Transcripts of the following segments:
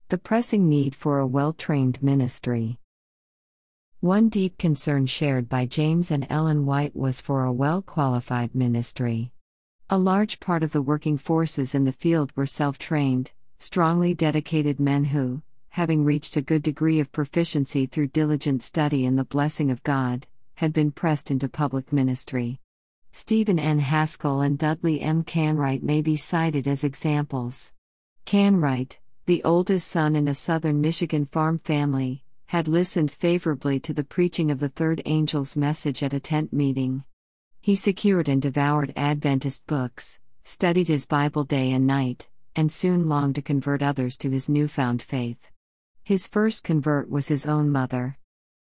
The pressing need for a well-trained ministry. One deep concern shared by James and Ellen White was for a well-qualified ministry. A large part of the working forces in the field were self-trained, strongly dedicated men who, having reached a good degree of proficiency through diligent study and the blessing of God, had been pressed into public ministry. Stephen N. Haskell and Dudley M. Canright may be cited as examples. Canright, the oldest son in a southern Michigan farm family, had listened favorably to the preaching of the third angel's message at a tent meeting. He secured and devoured Adventist books, studied his Bible day and night, and soon longed to convert others to his newfound faith. His first convert was his own mother.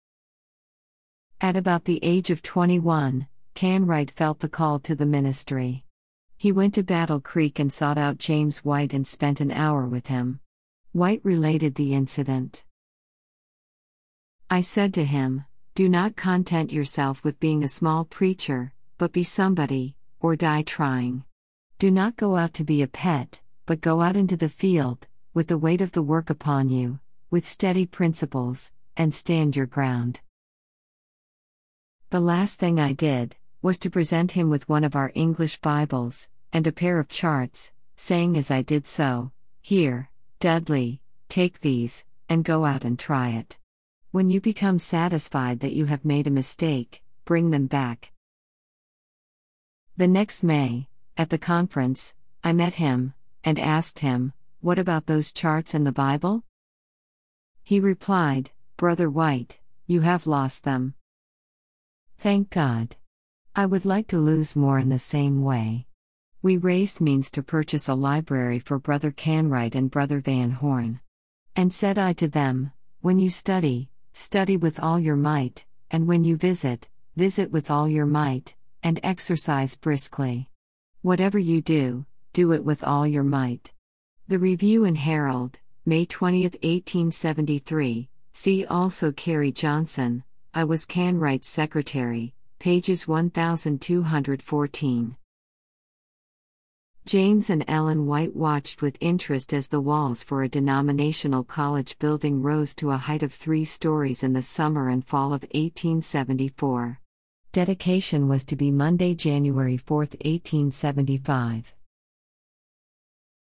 At about the age of 21, Canright felt the call to the ministry. He went to Battle Creek and sought out James White and spent an hour with him. White related the incident. "I said to him, 'Do not content yourself with being a small preacher, but be somebody, or die trying. Do not go out to be a pet, but go out into the field, with the weight of the work upon you, with steady principles, and stand your ground.' The last thing I did was to present him with one of our English Bibles, and a pair of charts, saying as I did so, 'Here, Dudley, take these, and go out and try it. When you become satisfied that you have made a mistake, bring them back.' The next May, at the conference, I met him, and asked him, 'What about those charts and the Bible?' He replied, 'Brother White, you have lost them.' Thank God. I would like to lose more in the same way. We raised means to purchase a library for Brother Canright and Brother Van Horn. And said I to them, 'When you study, study with all your might, and when you visit, visit with all your might, and exercise briskly. Whatever you do, do it with all your might.'" The Review and Herald, May 20, 1873. See also Carey Johnson, I was Canright's secretary, pages 1214. James and Ellen White watched with interest as the walls for a denominational college building rose to a height of 3 stories in the summer and fall of 1874. Dedication was to be Monday, January 4, 1875.